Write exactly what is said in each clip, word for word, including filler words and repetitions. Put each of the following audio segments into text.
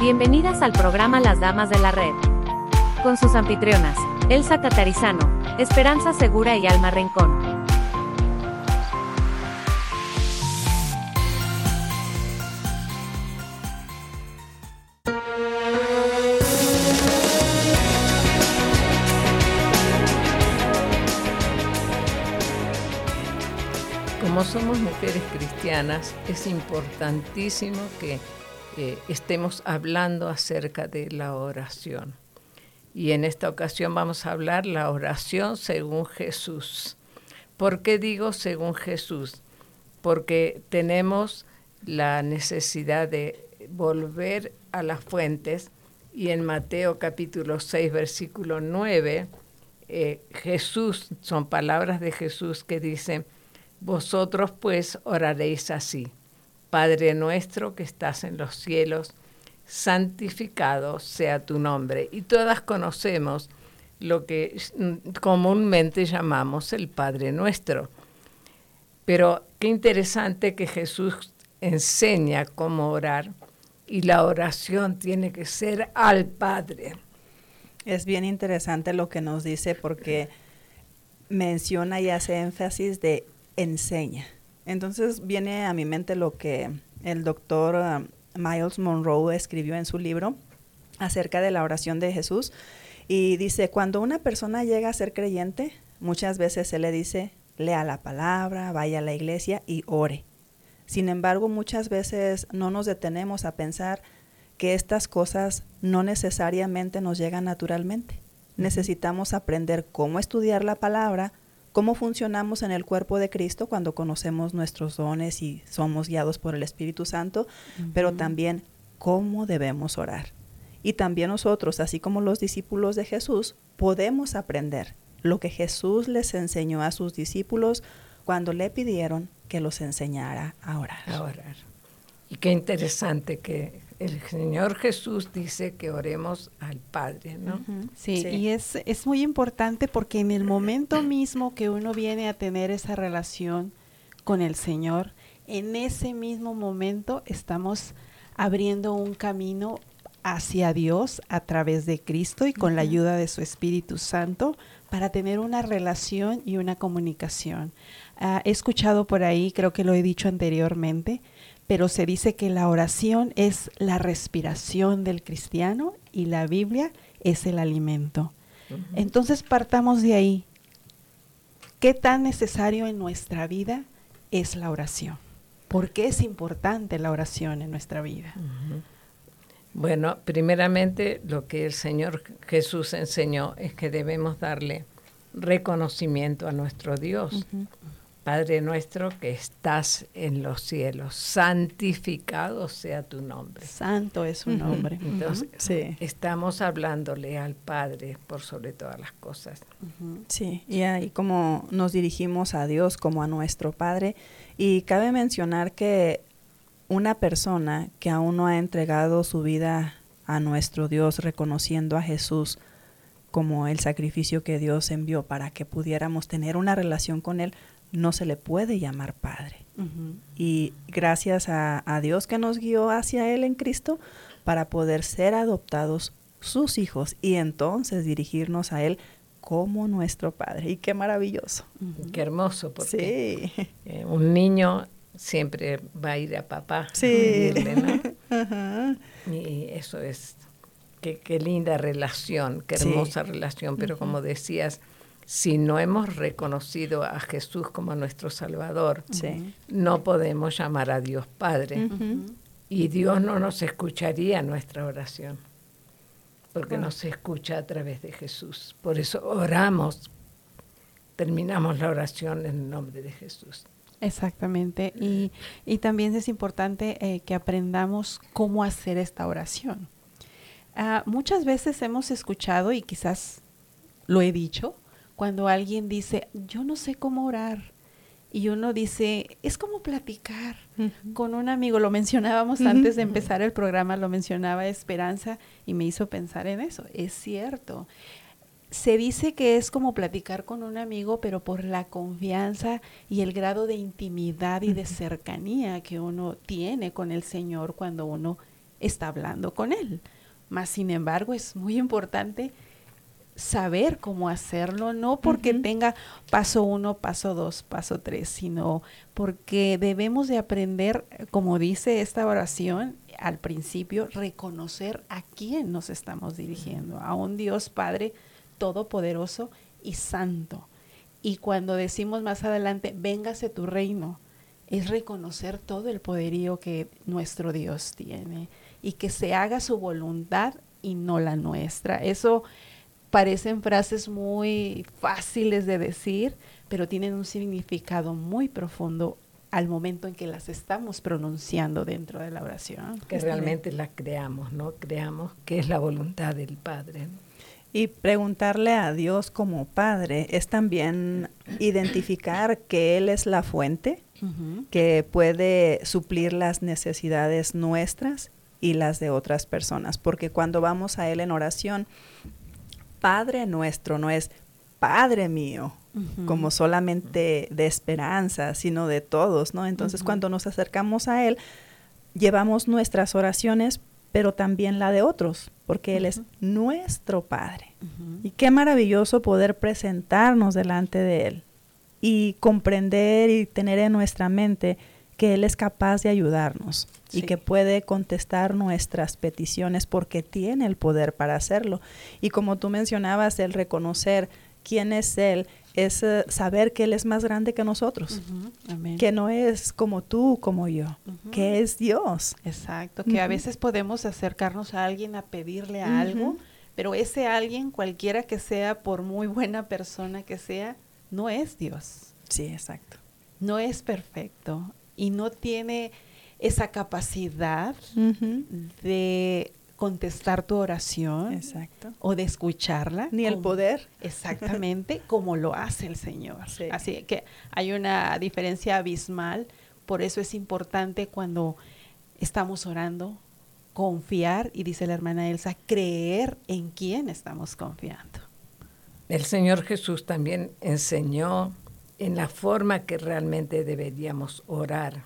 Bienvenidas al programa Las Damas de la Red. Con sus anfitrionas, Elsa Catarizano, Esperanza Segura y Alma Rincón. Como somos mujeres cristianas, es importantísimo que eh, estemos hablando acerca de la oración. Y en esta ocasión vamos a hablar la oración según Jesús. ¿Por qué digo según Jesús? Porque tenemos la necesidad de volver a las fuentes, y en Mateo capítulo seis, versículo nueve, eh, Jesús, son palabras de Jesús que dicen: vosotros pues oraréis así: Padre nuestro que estás en los cielos, santificado sea tu nombre. Y todas conocemos lo que comúnmente llamamos el Padre Nuestro. Pero qué interesante que Jesús enseña cómo orar, y la oración tiene que ser al Padre. Es bien interesante lo que nos dice, porque menciona y hace énfasis de enseña. Entonces viene a mi mente lo que el doctor uh, Myles Munroe escribió en su libro acerca de la oración de Jesús, y dice: cuando una persona llega a ser creyente, muchas veces se le dice: lea la palabra, vaya a la iglesia y ore. Sin embargo, muchas veces no nos detenemos a pensar que estas cosas no necesariamente nos llegan naturalmente. Uh-huh. Necesitamos aprender cómo estudiar la palabra, cómo funcionamos en el cuerpo de Cristo cuando conocemos nuestros dones y somos guiados por el Espíritu Santo, uh-huh. pero también cómo debemos orar. Y también nosotros, así como los discípulos de Jesús, podemos aprender lo que Jesús les enseñó a sus discípulos cuando le pidieron que los enseñara a orar. A orar. Y qué interesante que el Señor Jesús dice que oremos al Padre, ¿no? Uh-huh. Sí, sí, y es, es muy importante, porque en el momento mismo que uno viene a tener esa relación con el Señor, en ese mismo momento estamos abriendo un camino hacia Dios a través de Cristo y con uh-huh. la ayuda de su Espíritu Santo, para tener una relación y una comunicación. Uh, he escuchado por ahí, creo que lo he dicho anteriormente, pero se dice que la oración es la respiración del cristiano y la Biblia es el alimento. Uh-huh. Entonces partamos de ahí. ¿Qué tan necesario en nuestra vida es la oración? ¿Por qué es importante la oración en nuestra vida? Uh-huh. Bueno, primeramente lo que el Señor Jesús enseñó es que debemos darle reconocimiento a nuestro Dios. Uh-huh. Padre nuestro que estás en los cielos, santificado sea tu nombre. Santo es su uh-huh. nombre. Entonces, uh-huh. sí. estamos hablándole al Padre por sobre todas las cosas. Uh-huh. Sí, y ahí como nos dirigimos a Dios como a nuestro Padre. Y cabe mencionar que una persona que aún no ha entregado su vida a nuestro Dios, reconociendo a Jesús como el sacrificio que Dios envió para que pudiéramos tener una relación con Él, no se le puede llamar Padre. Uh-huh. Y gracias a, a Dios que nos guió hacia Él en Cristo para poder ser adoptados sus hijos y entonces dirigirnos a Él como nuestro Padre. Y qué maravilloso. Uh-huh. Qué hermoso, porque sí. eh, un niño siempre va a ir a papá sí. a pedirle, ¿no? Uh-huh. Y eso es, qué, qué linda relación, qué hermosa sí. relación, pero uh-huh. como decías, si no hemos reconocido a Jesús como nuestro Salvador, sí. no podemos llamar a Dios Padre. Uh-huh. Y Dios no nos escucharía nuestra oración, porque uh-huh. nos escucha a través de Jesús. Por eso oramos, terminamos la oración en el nombre de Jesús. Exactamente. Y, y también es importante eh, que aprendamos cómo hacer esta oración. Uh, muchas veces hemos escuchado, y quizás lo he dicho, cuando alguien dice: yo no sé cómo orar, y uno dice: es como platicar uh-huh. con un amigo. Lo mencionábamos uh-huh. antes de empezar el programa, lo mencionaba Esperanza, y me hizo pensar en eso. Es cierto. Se dice que es como platicar con un amigo, pero por la confianza y el grado de intimidad y de cercanía que uno tiene con el Señor cuando uno está hablando con él. Mas, sin embargo, es muy importante saber cómo hacerlo, no porque uh-huh. tenga paso uno, paso dos, paso tres, sino porque debemos de aprender, como dice esta oración al principio, reconocer a quién nos estamos dirigiendo, a un Dios Padre todopoderoso y santo. Y cuando decimos más adelante, véngase tu reino, es reconocer todo el poderío que nuestro Dios tiene y que se haga su voluntad y no la nuestra. Eso parecen frases muy fáciles de decir, pero tienen un significado muy profundo al momento en que las estamos pronunciando dentro de la oración. Que realmente la creamos, ¿no? Creamos que es la voluntad del Padre. Y preguntarle a Dios como Padre es también identificar que Él es la fuente, uh-huh. que puede suplir las necesidades nuestras y las de otras personas. Porque cuando vamos a Él en oración, Padre nuestro no es Padre mío, uh-huh. como solamente de esperanza, sino de todos, ¿no? Entonces, uh-huh. cuando nos acercamos a Él, llevamos nuestras oraciones, pero también la de otros, porque uh-huh. Él es nuestro Padre. Uh-huh. Y qué maravilloso poder presentarnos delante de Él y comprender y tener en nuestra mente que Él es capaz de ayudarnos sí. y que puede contestar nuestras peticiones porque tiene el poder para hacerlo. Y como tú mencionabas, el reconocer quién es Él, es uh, saber que Él es más grande que nosotros, uh-huh. Amén. Que no es como tú, como yo, uh-huh. que es Dios. Exacto, que uh-huh. a veces podemos acercarnos a alguien a pedirle uh-huh. algo, pero ese alguien, cualquiera que sea, por muy buena persona que sea, no es Dios. Sí, exacto. No es perfecto y no tiene esa capacidad uh-huh. de contestar tu oración exacto. o de escucharla. Ni el como, poder. Exactamente, como lo hace el Señor. Sí. Así que hay una diferencia abismal, por eso es importante cuando estamos orando, confiar, y dice la hermana Elsa, creer en quién estamos confiando. El Señor Jesús también enseñó en la forma que realmente deberíamos orar.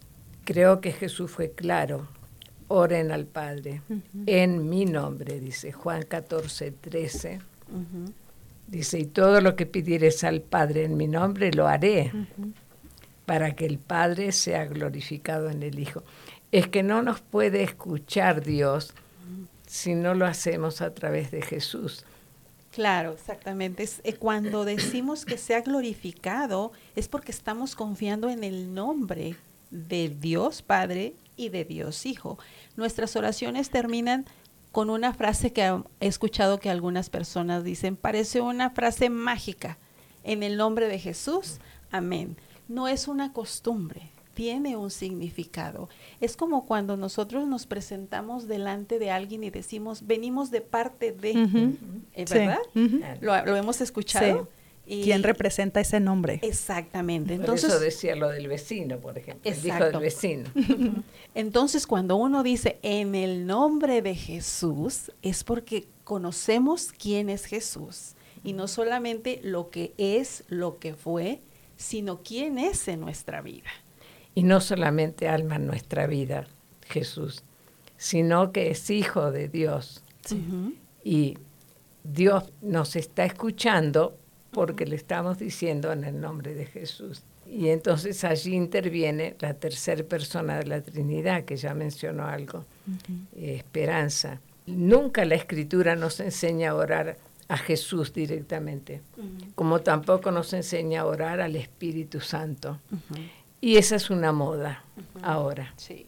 Creo que Jesús fue claro. Oren al Padre, uh-huh. en mi nombre, dice Juan catorce, trece. Uh-huh. Dice, y todo lo que pidieres al Padre en mi nombre lo haré, uh-huh. para que el Padre sea glorificado en el Hijo. Es que no nos puede escuchar Dios uh-huh. si no lo hacemos a través de Jesús. Claro, exactamente. Es, eh, cuando decimos que sea glorificado es porque estamos confiando en el nombre de Dios Padre y de Dios Hijo. Nuestras oraciones terminan con una frase que he escuchado que algunas personas dicen, parece una frase mágica, en el nombre de Jesús, amén. No es una costumbre, tiene un significado. Es como cuando nosotros nos presentamos delante de alguien y decimos, venimos de parte de, uh-huh. ¿eh, ¿verdad? Sí. Uh-huh. ¿Lo, ¿Lo hemos escuchado? Sí. Y ¿quién representa ese nombre? Exactamente. Por Entonces, eso decía lo del vecino, por ejemplo. Exacto. El hijo del vecino. Entonces, cuando uno dice en el nombre de Jesús, es porque conocemos quién es Jesús. Y no solamente lo que es, lo que fue, sino quién es en nuestra vida. Y no solamente alma en nuestra vida, Jesús, sino que es hijo de Dios. Sí. Uh-huh. Y Dios nos está escuchando porque le estamos diciendo en el nombre de Jesús. Y entonces allí interviene la tercera persona de la Trinidad, que ya mencionó algo, uh-huh. eh, esperanza. Nunca la Escritura nos enseña a orar a Jesús directamente, uh-huh. como tampoco nos enseña a orar al Espíritu Santo. Uh-huh. Y esa es una moda uh-huh. ahora. Sí.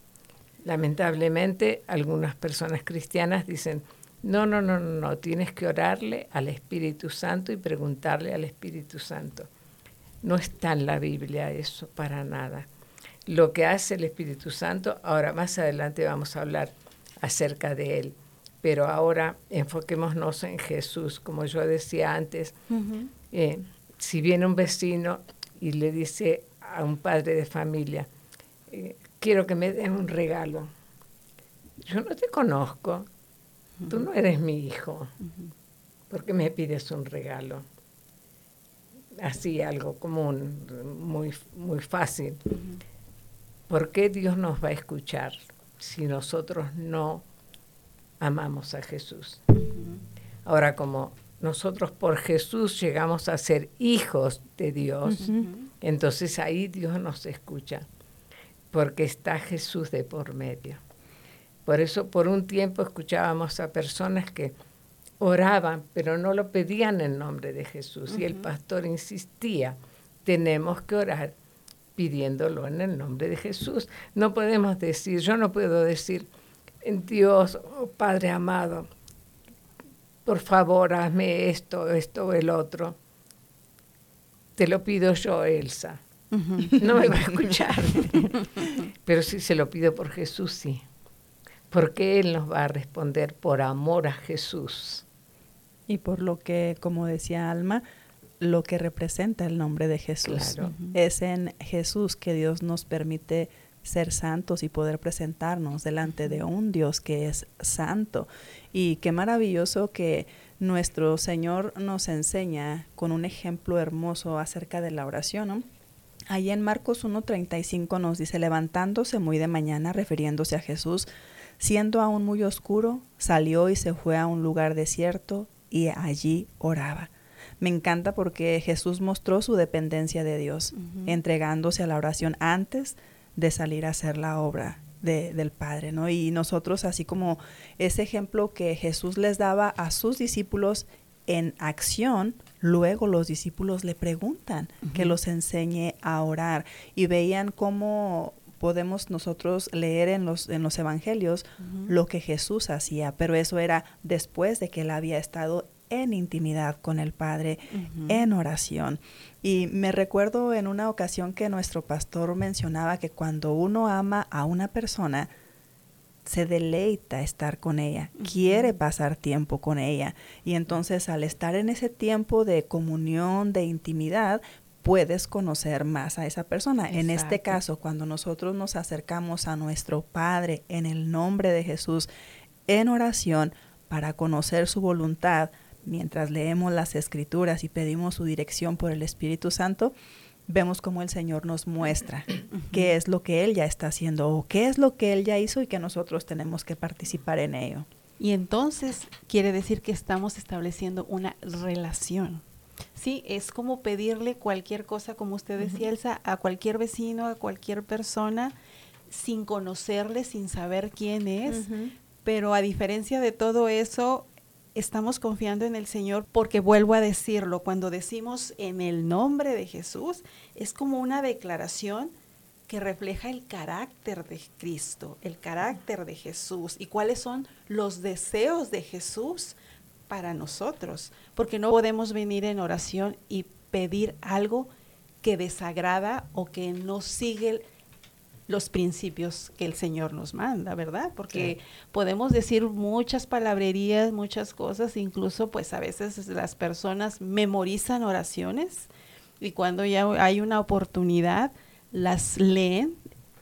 Lamentablemente, algunas personas cristianas dicen, No, no, no, no, no, tienes que orarle al Espíritu Santo y preguntarle al Espíritu Santo. No está en la Biblia eso, para nada. Lo que hace el Espíritu Santo, ahora más adelante vamos a hablar acerca de él, pero ahora enfoquémonos en Jesús. Como yo decía antes, uh-huh. eh, si viene un vecino y le dice a un padre de familia, eh, quiero que me den un regalo. Yo no te conozco. Tú no eres mi hijo, ¿por qué me pides un regalo? Así, algo común, muy, muy fácil. ¿Por qué Dios nos va a escuchar? si nosotros no amamos a Jesús. Uh-huh. Ahora, como nosotros por Jesús llegamos a ser hijos de Dios, uh-huh. entonces ahí Dios nos escucha, porque está Jesús de por medio. Por eso por un tiempo escuchábamos a personas que oraban, pero no lo pedían en nombre de Jesús. Uh-huh. Y el pastor insistía, tenemos que orar pidiéndolo en el nombre de Jesús. No podemos decir, yo no puedo decir, Dios, oh Padre amado, por favor, hazme esto, esto o el otro. Te lo pido yo, Elsa. Uh-huh. No me va a escuchar. Pero si se lo pido por Jesús, sí. Porque Él nos va a responder por amor a Jesús. Y por lo que, como decía Alma, lo que representa el nombre de Jesús. Claro. Uh-huh. Es en Jesús que Dios nos permite ser santos y poder presentarnos delante de un Dios que es santo. Y qué maravilloso que nuestro Señor nos enseña con un ejemplo hermoso acerca de la oración, ¿no? Ahí en Marcos uno treinta y cinco nos dice, levantándose muy de mañana, refiriéndose a Jesús, siendo aún muy oscuro, salió y se fue a un lugar desierto y allí oraba. Me encanta porque Jesús mostró su dependencia de Dios, uh-huh. entregándose a la oración antes de salir a hacer la obra de, del Padre, ¿no? Y nosotros, así como ese ejemplo que Jesús les daba a sus discípulos en acción, luego los discípulos le preguntan uh-huh. que los enseñe a orar, y veían cómo podemos nosotros leer en los, en los evangelios uh-huh. lo que Jesús hacía, pero eso era después de que él había estado en intimidad con el Padre, uh-huh. en oración. Y me recuerdo en una ocasión que nuestro pastor mencionaba que cuando uno ama a una persona, se deleita estar con ella, uh-huh. quiere pasar tiempo con ella. Y entonces al estar en ese tiempo de comunión, de intimidad, puedes conocer más a esa persona. Exacto. En este caso, cuando nosotros nos acercamos a nuestro Padre en el nombre de Jesús, en oración, para conocer su voluntad, mientras leemos las Escrituras y pedimos su dirección por el Espíritu Santo, vemos cómo el Señor nos muestra uh-huh. qué es lo que Él ya está haciendo o qué es lo que Él ya hizo y que nosotros tenemos que participar en ello. Y entonces quiere decir que estamos estableciendo una relación. Sí, es como pedirle cualquier cosa, como usted decía, uh-huh. Elsa, a cualquier vecino, a cualquier persona, sin conocerle, sin saber quién es. Uh-huh. Pero a diferencia de todo eso, estamos confiando en el Señor, porque vuelvo a decirlo, cuando decimos en el nombre de Jesús, es como una declaración que refleja el carácter de Cristo, el carácter de Jesús y cuáles son los deseos de Jesús para nosotros, porque no podemos venir en oración y pedir algo que desagrada o que no sigue los principios que el Señor nos manda, ¿verdad? Porque sí. podemos decir muchas palabrerías, muchas cosas, incluso pues a veces las personas memorizan oraciones y cuando ya hay una oportunidad las leen,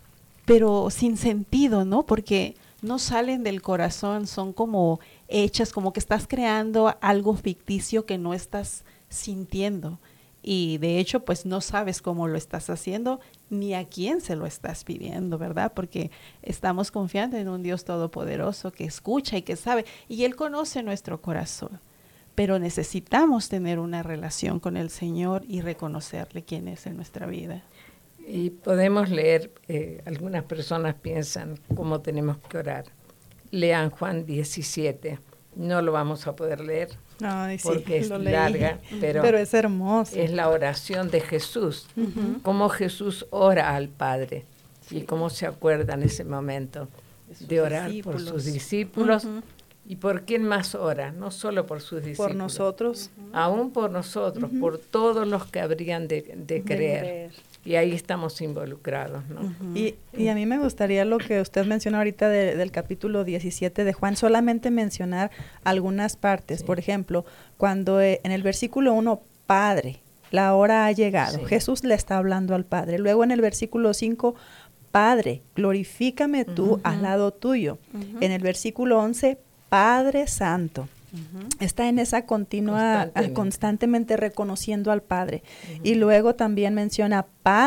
pero sin sentido, ¿no? Porque no salen del corazón, son como hechas, como que estás creando algo ficticio que no estás sintiendo. Y de hecho, pues no sabes cómo lo estás haciendo ni a quién se lo estás pidiendo, ¿verdad? Porque estamos confiando en un Dios todopoderoso que escucha y que sabe, y Él conoce nuestro corazón. Pero necesitamos tener una relación con el Señor y reconocerle quién es en nuestra vida. Y podemos leer, eh, algunas personas piensan cómo tenemos que orar. Lean Juan diecisiete. No lo vamos a poder leer. Ay, sí, porque es larga, pero, pero es hermoso. Es la oración de Jesús, uh-huh. cómo Jesús ora al Padre sí. y cómo se acuerda en ese momento de, de orar discípulos. por sus discípulos uh-huh. y por quién más ora, no solo por sus discípulos. Por nosotros. Uh-huh. Aún por nosotros, uh-huh. por todos los que habrían de, de, de creer. creer. Y ahí estamos involucrados, ¿no? Uh-huh. Y, y a mí me gustaría lo que usted mencionó ahorita de, del capítulo diecisiete de Juan, solamente mencionar algunas partes. Sí. Por ejemplo, cuando eh, en el versículo uno, Padre, la hora ha llegado. Sí. Jesús le está hablando al Padre. Luego en el versículo cinco, Padre, glorifícame tú uh-huh. al lado tuyo. Uh-huh. En el versículo once, Padre Santo. Uh-huh. Está en esa continua, constantemente, constantemente reconociendo al Padre. Uh-huh. Y luego también menciona, Padre,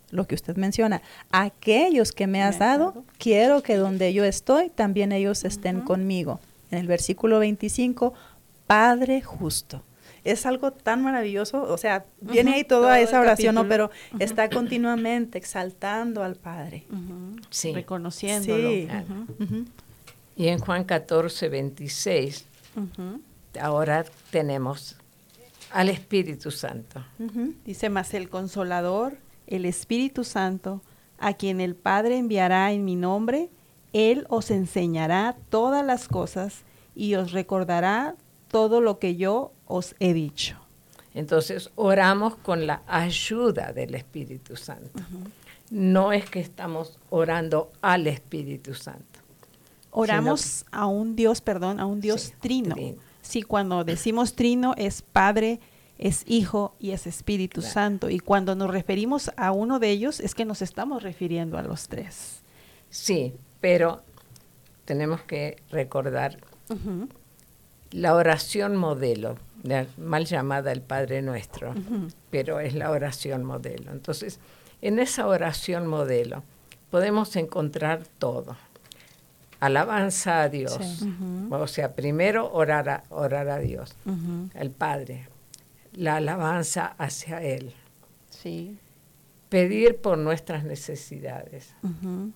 lo que usted menciona, aquellos que me has dado, quiero que donde yo estoy, también ellos estén uh-huh. conmigo. En el versículo veinticinco, Padre justo. Es algo tan maravilloso, o sea, uh-huh. viene ahí toda Todo esa oración, ¿no? Pero uh-huh. está continuamente exaltando al Padre. Uh-huh. Sí. Reconociéndolo. Sí. Uh-huh. Uh-huh. Y en Juan catorce, veintiséis, uh-huh. ahora tenemos al Espíritu Santo. Uh-huh. Dice, mas el Consolador, el Espíritu Santo, a quien el Padre enviará en mi nombre, Él os enseñará todas las cosas y os recordará todo lo que yo os he dicho. Entonces, oramos con la ayuda del Espíritu Santo. Uh-huh. No es que estamos orando al Espíritu Santo. Oramos a un Dios, perdón, a un Dios sí, trino. trino. Sí, cuando decimos trino es Padre, es Hijo y es Espíritu claro. Santo. Y cuando nos referimos a uno de ellos es que nos estamos refiriendo a los tres. Sí, pero tenemos que recordar uh-huh. la oración modelo, la mal llamada el Padre Nuestro, uh-huh. pero es la oración modelo. Entonces, en esa oración modelo podemos encontrar todo. Alabanza a Dios, sí. uh-huh. o sea, primero orar a, orar a Dios, uh-huh. al Padre, la alabanza hacia Él, sí. pedir por nuestras necesidades, uh-huh.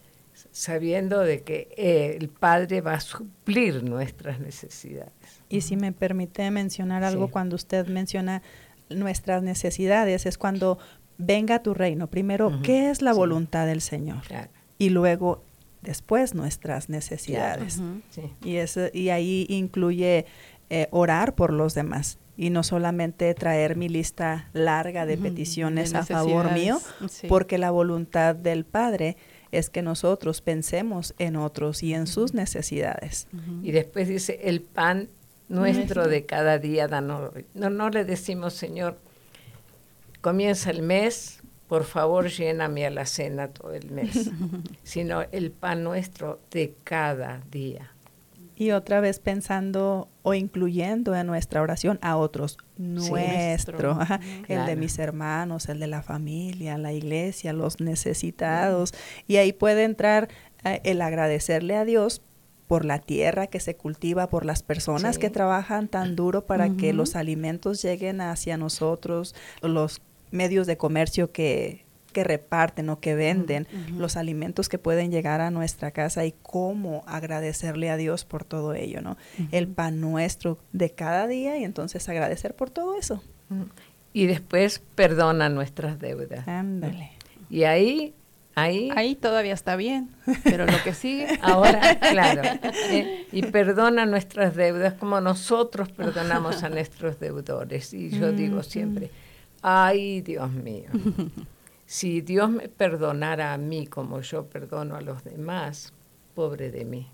sabiendo de que eh, el Padre va a suplir nuestras necesidades. Y si me permite mencionar algo, sí. cuando usted menciona nuestras necesidades, es cuando venga tu reino. Primero, uh-huh. ¿qué es la sí. voluntad del Señor? Claro. Y luego, después, nuestras necesidades. Claro. Uh-huh. sí. y, eso, y ahí incluye eh, orar por los demás. Y no solamente traer mi lista larga de uh-huh. peticiones de a favor mío, sí. porque la voluntad del Padre es que nosotros pensemos en otros y en uh-huh. sus necesidades. Uh-huh. Y después dice, el pan nuestro uh-huh. de cada día, danos. No, no le decimos, Señor, comienza el mes, por favor lléname a la cena todo el mes, sino el pan nuestro de cada día. Y otra vez pensando o incluyendo en nuestra oración a otros, nuestro, sí, ajá, claro. el de mis hermanos, el de la familia, la iglesia, los necesitados. Y ahí puede entrar eh, el agradecerle a Dios por la tierra que se cultiva, por las personas sí. que trabajan tan duro para uh-huh. que los alimentos lleguen hacia nosotros, los medios de comercio que... que reparten o que venden uh-huh. los alimentos que pueden llegar a nuestra casa y cómo agradecerle a Dios por todo ello, ¿no? Uh-huh. El pan nuestro de cada día y entonces agradecer por todo eso. Uh-huh. Y después perdona nuestras deudas. Ándale. Y ahí, ahí... Ahí todavía está bien, pero lo que sigue... Ahora, claro. Eh, y perdona nuestras deudas como nosotros perdonamos a nuestros deudores. Y yo uh-huh. digo siempre, ay, Dios mío. Si Dios me perdonara a mí como yo perdono a los demás, pobre de mí.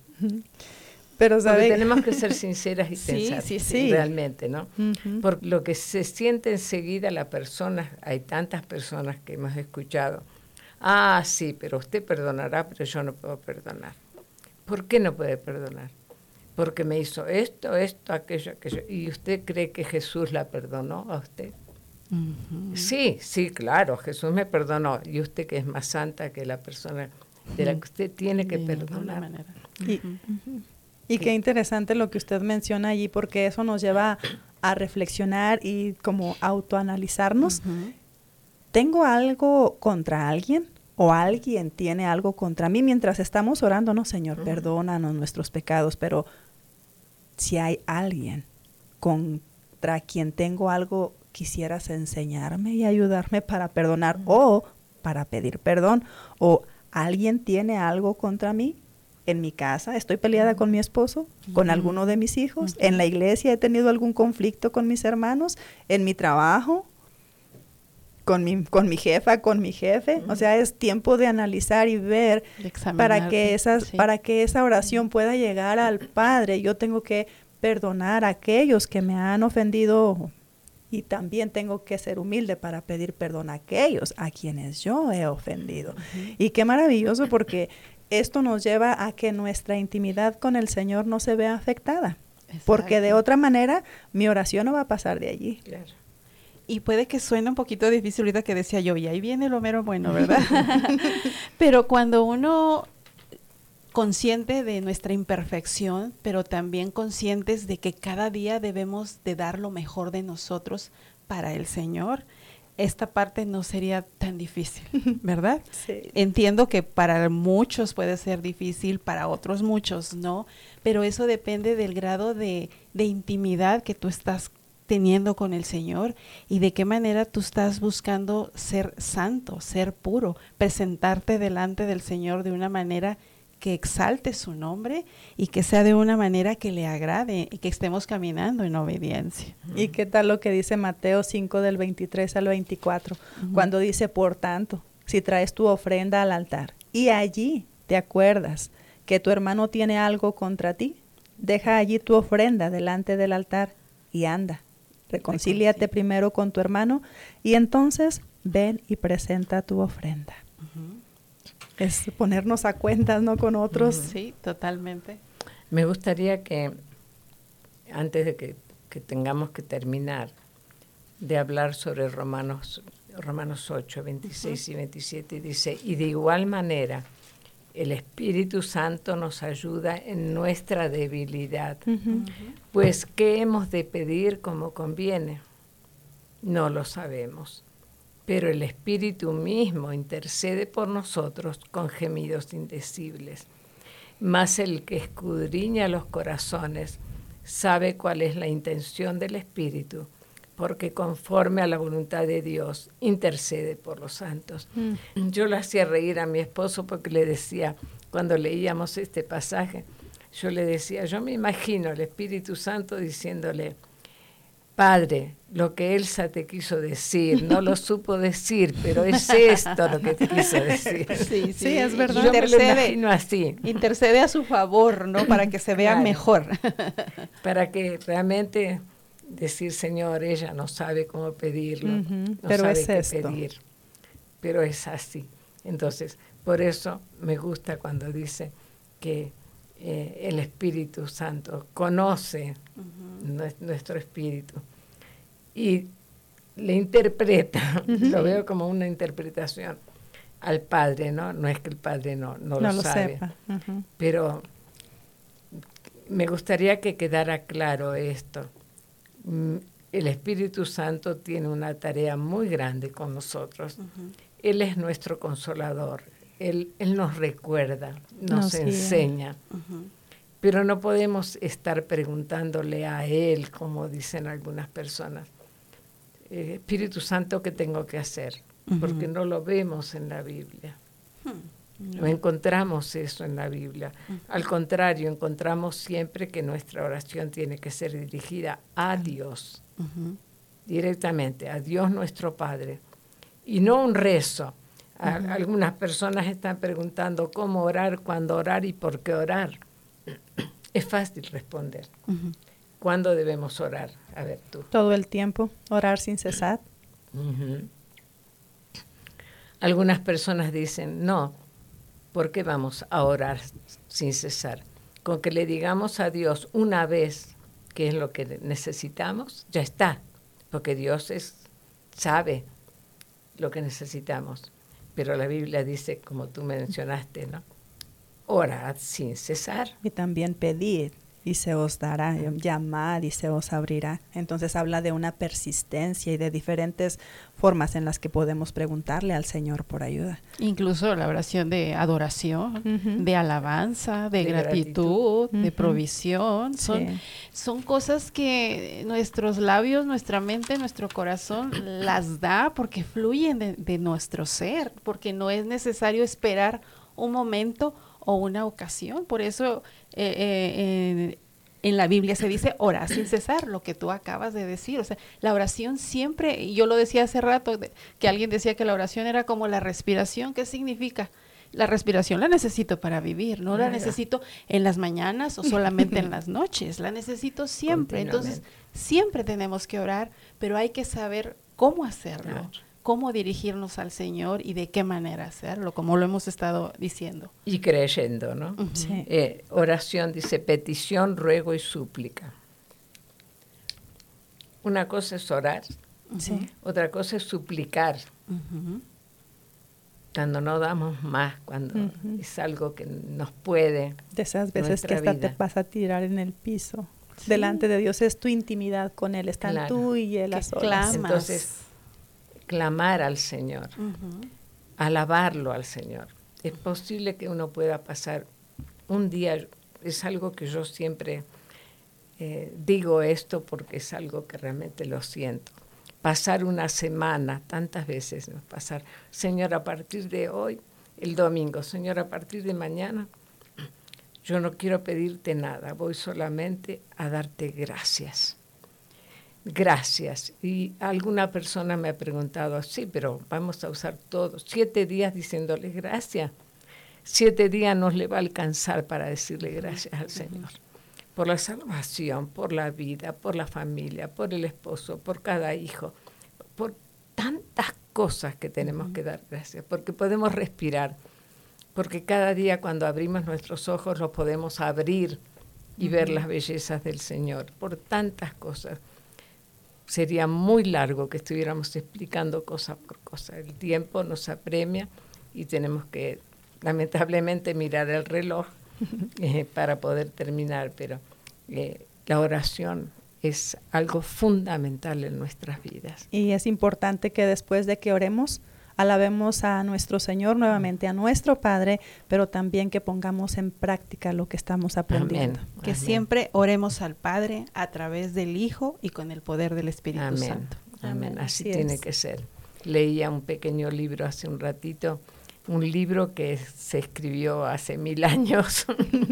Pero ¿sabe? Porque tenemos que ser sinceras y sí, pensar sí, sí. realmente, ¿no? Uh-huh. Por lo que se siente enseguida la persona, hay tantas personas que hemos escuchado, ah, sí, pero usted perdonará, pero yo no puedo perdonar. ¿Por qué no puede perdonar? Porque me hizo esto, esto, aquello, aquello. ¿Y usted cree que Jesús la perdonó a usted? Uh-huh. Sí, sí, claro, Jesús me perdonó. Y usted que es más santa que la persona de la que usted tiene que de perdonar. Manera. Y, uh-huh. y qué interesante lo que usted menciona allí, porque eso nos lleva a reflexionar y como autoanalizarnos. Uh-huh. ¿Tengo algo contra alguien? ¿O alguien tiene algo contra mí? Mientras estamos orando, no, Señor, uh-huh. perdónanos nuestros pecados, pero si hay alguien contra quien tengo algo, quisieras enseñarme y ayudarme para perdonar uh-huh. o para pedir perdón, o alguien tiene algo contra mí en mi casa, estoy peleada uh-huh. con mi esposo, uh-huh. con alguno de mis hijos, uh-huh. en la iglesia he tenido algún conflicto con mis hermanos, en mi trabajo, con mi, con mi jefa, con mi jefe, uh-huh. o sea, es tiempo de analizar y ver para que, esas, sí. para que esa oración pueda llegar al Padre. Yo tengo que perdonar a aquellos que me han ofendido. Y también tengo que ser humilde para pedir perdón a aquellos a quienes yo he ofendido. Uh-huh. Y qué maravilloso, porque esto nos lleva a que nuestra intimidad con el Señor no se vea afectada. Exacto. Porque de otra manera mi oración no va a pasar de allí. Claro. y puede que suene un poquito difícil ahorita que decía yo, y ahí viene lo mero bueno, ¿verdad? Pero cuando uno consciente de nuestra imperfección, pero también conscientes de que cada día debemos de dar lo mejor de nosotros para el Señor, esta parte no sería tan difícil, ¿verdad? Sí. Entiendo que para muchos puede ser difícil, para otros muchos no, pero eso depende del grado de, de intimidad que tú estás teniendo con el Señor y de qué manera tú estás buscando ser santo, ser puro, presentarte delante del Señor de una manera que exalte su nombre y que sea de una manera que le agrade y que estemos caminando en obediencia. ¿Y qué tal lo que dice Mateo cinco del veintitrés al veinticuatro? Uh-huh. Cuando dice, por tanto, si traes tu ofrenda al altar y allí te acuerdas que tu hermano tiene algo contra ti, deja allí tu ofrenda delante del altar y anda. Reconcíliate primero con tu hermano y entonces ven y presenta tu ofrenda. Uh-huh. Es ponernos a cuentas, ¿no? Con otros. Uh-huh. Sí, totalmente. Me gustaría que, antes de que, que tengamos que terminar, de hablar sobre Romanos, Romanos ocho, veintiséis uh-huh. y veintisiete, dice, y de igual manera, el Espíritu Santo nos ayuda en nuestra debilidad. Uh-huh. Uh-huh. Pues, ¿qué hemos de pedir como conviene? No lo sabemos. Pero el Espíritu mismo intercede por nosotros con gemidos indecibles. Mas el que escudriña los corazones sabe cuál es la intención del Espíritu, porque conforme a la voluntad de Dios intercede por los santos. Mm. Yo le hacía reír a mi esposo porque le decía, cuando leíamos este pasaje, yo le decía, yo me imagino al Espíritu Santo diciéndole, Padre, lo que Elsa te quiso decir, no lo supo decir, pero es esto lo que te quiso decir. Sí, sí, sí, es verdad. Yo intercede, me lo imagino así. Intercede a su favor, ¿no? Para que se vea claro, mejor. Para que realmente decir, Señor, ella no sabe cómo pedirlo, uh-huh, no pero sabe es qué esto. pedir, pero es así. Entonces, por eso me gusta cuando dice que eh, el Espíritu Santo conoce uh-huh. nuestro espíritu y le interpreta, uh-huh. lo veo como una interpretación al Padre, ¿no? No es que el Padre no, no, no lo, lo sabe, sepa. Uh-huh. pero me gustaría que quedara claro esto. El Espíritu Santo tiene una tarea muy grande con nosotros. Uh-huh. Él es nuestro consolador. Él, él nos recuerda, nos no, enseña. Sí. Uh-huh. Pero no podemos estar preguntándole a Él, como dicen algunas personas, eh, Espíritu Santo, ¿qué tengo que hacer? Uh-huh. Porque no lo vemos en la Biblia. Uh-huh. No encontramos eso en la Biblia. Uh-huh. Al contrario, encontramos siempre que nuestra oración tiene que ser dirigida a Dios, uh-huh. directamente, a Dios nuestro Padre, y no un rezo. A, uh-huh. Algunas personas están preguntando cómo orar, cuándo orar y por qué orar. Es fácil responder. Uh-huh. ¿Cuándo debemos orar? A ver, tú. Todo el tiempo, orar sin cesar. Uh-huh. Algunas personas dicen, no, ¿por qué vamos a orar sin cesar? Con que le digamos a Dios una vez qué es lo que necesitamos, ya está, porque Dios es, sabe lo que necesitamos. Pero la Biblia dice, como tú mencionaste, ¿no? Orad sin cesar. Y también pedid y se os dará, llamad y se os abrirá. Entonces habla de una persistencia y de diferentes formas en las que podemos preguntarle al Señor por ayuda. Incluso la oración de adoración, uh-huh. de alabanza, de, de gratitud, gratitud. Uh-huh. de provisión. Son, sí. son cosas que nuestros labios, nuestra mente, nuestro corazón las da porque fluyen de, de nuestro ser, porque no es necesario esperar un momento o una ocasión. Por eso eh, eh, en, en la Biblia se dice orar sin cesar, lo que tú acabas de decir. O sea, la oración siempre, y yo lo decía hace rato, de, que alguien decía que la oración era como la respiración. ¿Qué significa? La respiración la necesito para vivir, no la necesito en las mañanas o solamente en las noches, la necesito siempre. Entonces, siempre tenemos que orar, pero hay que saber cómo hacerlo. Claro. Cómo dirigirnos al Señor y de qué manera hacerlo, como lo hemos estado diciendo. Y creyendo, ¿no? Uh-huh. Sí. Eh, oración dice petición, ruego y súplica. Una cosa es orar Sí. Otra cosa es suplicar. Ujú. Cuando no damos más, cuando Ujú. es algo que nos puede. De esas veces que nuestra hasta vida. te vas a tirar en el piso. Sí. Delante de Dios es tu intimidad con Él. Están Claro. tú y Él a Que solas. clamas. Entonces, clamar al Señor, Ujú. alabarlo al Señor. Es posible que uno pueda pasar un día, es algo que yo siempre eh, digo esto porque es algo que realmente lo siento. Pasar una semana, tantas veces, ¿no? Pasar, Señor, a partir de hoy, el domingo, Señor, a partir de mañana, yo no quiero pedirte nada, voy solamente a darte gracias. Gracias. Y alguna persona me ha preguntado, sí, pero vamos a usar todos, siete días diciéndole gracias. Siete días nos le va a alcanzar para decirle gracias al Señor. Por la salvación, por la vida, por la familia, por el esposo, por cada hijo, por tantas cosas que tenemos que dar gracias, porque podemos respirar, porque cada día cuando abrimos nuestros ojos los podemos abrir y ver las bellezas del Señor, por tantas cosas. Sería muy largo que estuviéramos explicando cosa por cosa. El tiempo nos apremia y tenemos que, lamentablemente, mirar el reloj eh, para poder terminar, pero eh, la oración es algo fundamental en nuestras vidas. Y es importante que después de que oremos, alabemos a nuestro Señor nuevamente, a nuestro Padre, pero también que pongamos en práctica lo que estamos aprendiendo. Amén. Que Amén. siempre oremos al Padre a través del Hijo y con el poder del Espíritu Amén. Santo. Amén. Amén. Así Así tiene es. que ser. Leía un pequeño libro hace un ratito, un libro que se escribió hace mil años,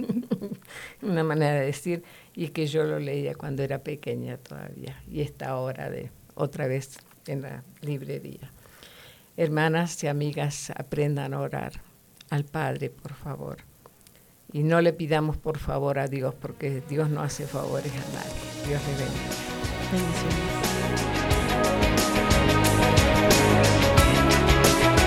una manera de decir, y que yo lo leía cuando era pequeña todavía, y está ahora de otra vez en la librería. Hermanas y amigas, aprendan a orar al Padre, por favor. Y no le pidamos por favor a Dios, porque Dios no hace favores a nadie. Dios le bendiga. Bendiciones.